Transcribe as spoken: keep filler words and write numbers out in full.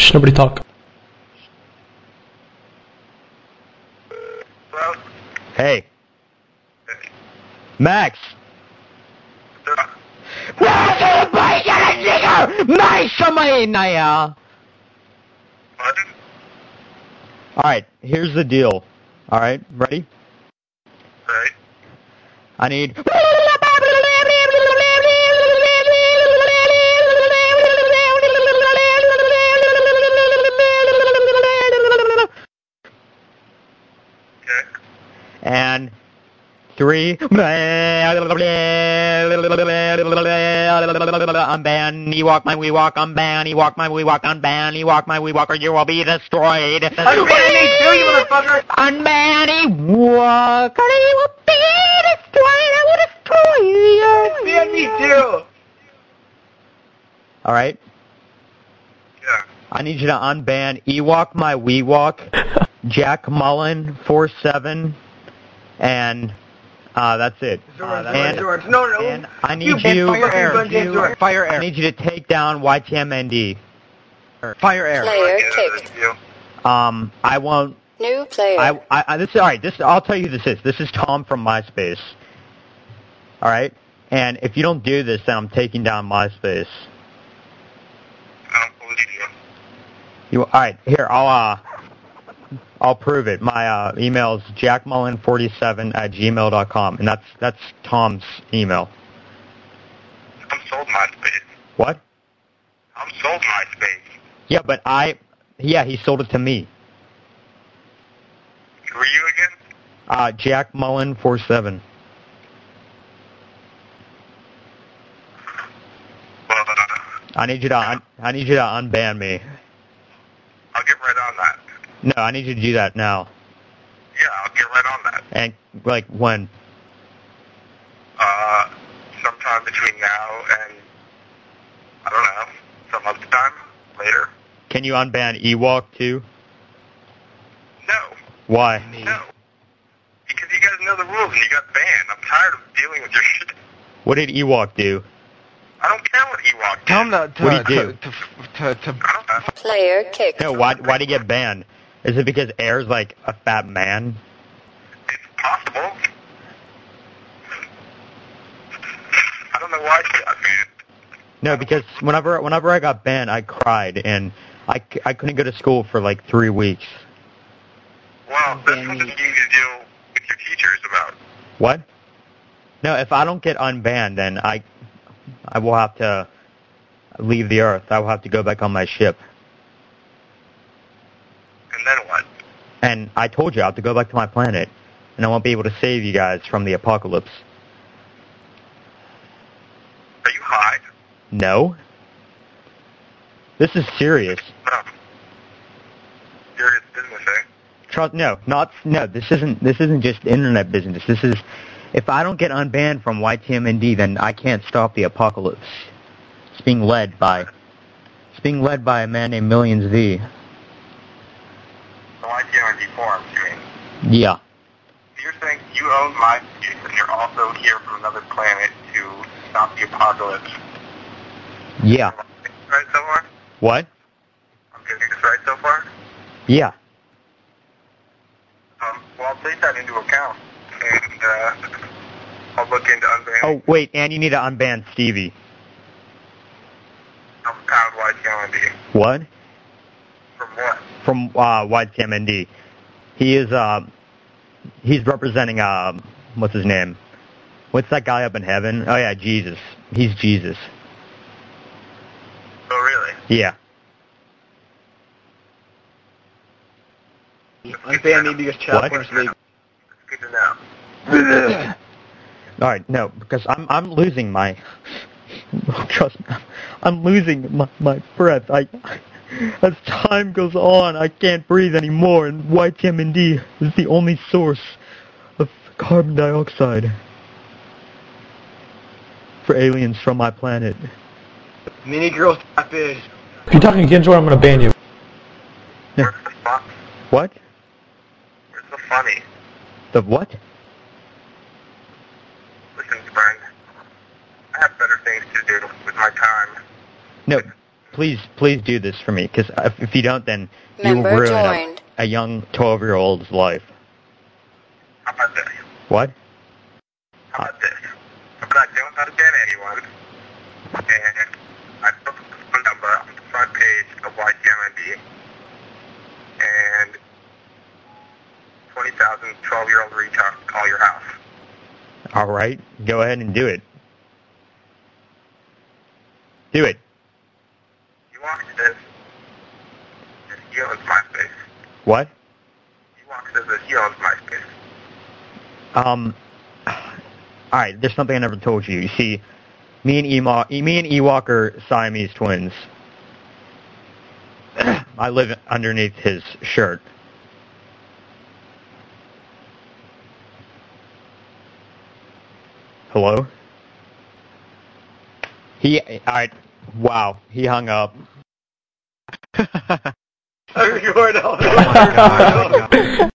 Shh, nobody talk. Hello? Hey. Max! Alright, here's the deal. Alright, ready? Right. I need... Okay. And... Three... Unban, Ewok my Ewok, unban, Ewok my Ewok, unban, Ewok my Ewok, or you will be destroyed. Unban me too, you motherfucker! Unban Ewok, or you will be destroyed, I will destroy you. Unban me too! Alright? Yeah. I need you to unban Ewok my Weewok, Jack Mullen, four seven, and... Uh, that's it. Zords, uh, Zords, and, Zords. No, no. and I need you, you, fire air. you Fire air. I need you to take down Y T M N D. Fire air. Player kicked. Um, I won't. New player. I, I, I this is all right. This, I'll tell you who this is. This is Tom from MySpace. All right, and if you don't do this, then I'm taking down MySpace. I don't believe you. You, all right, here. I'll uh, I'll prove it. My uh, email is jack mullen forty-seven at gmail dot com, and that's that's Tom's email. I'm sold MySpace. What? I'm sold MySpace. Yeah, but I, yeah, he sold it to me. Who are you again? Uh, Jack Mullen forty-seven. Well, uh, I need you to un- I need you to unban me. I'll get right on that. No, I need you to do that now. Yeah, I'll get right on that. And like when? Uh, sometime between now and, I don't know, some other time later. Can you unban Ewok too? No. Why? No. Because you guys know the rules and you got banned. I'm tired of dealing with your shit. What did Ewok do? I don't care what Ewok did. Tell him to, to, What do you to, do? to, to, to, I don't know. Player kicked. No, why why did he get banned? Is it because Air's like a fat man? It's possible. I don't know why she got banned. No, because whenever whenever I got banned, I cried and I, c- I couldn't go to school for like three weeks. Well, that's something you need to deal with your teachers about. What? No, if I don't get unbanned, then I I will have to leave the Earth. I will have to go back on my ship. And then what? And I told you I have to go back to my planet, and I won't be able to save you guys from the apocalypse. Are you high? No. This is serious. No. Serious business, eh? Trust, no, not no. This isn't. This isn't just internet business. This is. If I don't get unbanned from Y T M N D, then I can't stop the apocalypse. It's being led by. It's being led by a man named Millions V. The Y T M N D forums, you mean? Yeah. You're saying you own MySpace and you're also here from another planet to stop the apocalypse. Yeah. Right so far? What? I'm getting this right so far? Yeah. Um, well, I'll take that into account. And, uh, I'll look into unbanning. Oh wait, and you need to unban Stevie. From Pound Y T M N D. What? From what? From uh, Y T M N D. He is. Uh, he's representing. Uh, what's his name? What's that guy up in heaven? Oh yeah, Jesus. He's Jesus. Oh, really? Yeah. unban me because child What? porn is legal. It's good to know. All right, no, because I'm I'm losing my. Trust me, I'm losing my my breath. I. As time goes on, I can't breathe anymore, and Y T M N D is the only source of carbon dioxide for aliens from my planet. Mini girls tap in. If you're talking against, or I'm gonna ban you. Where's the fun? What? Where's the funny? The what? Listen, friend. I have better things to do with my time. No. please, please do this for me, because if, if you don't, then Member you'll ruin joined. a, a young twelve-year-old's life. How about this? What? How about this? How about I don't understand anyone, and I put the phone number on the front page of Y T M N D, and twenty thousand twelve-year-old retards call your house. All right, go ahead and do it. Do it. You walk this, he owns MySpace. What? You walk this, he owns MySpace. Um, all right, there's something I never told you. You see, me and Emo- me and Ewok are Siamese twins. I live underneath his shirt. Hello? He, I, wow, he hung up. I record all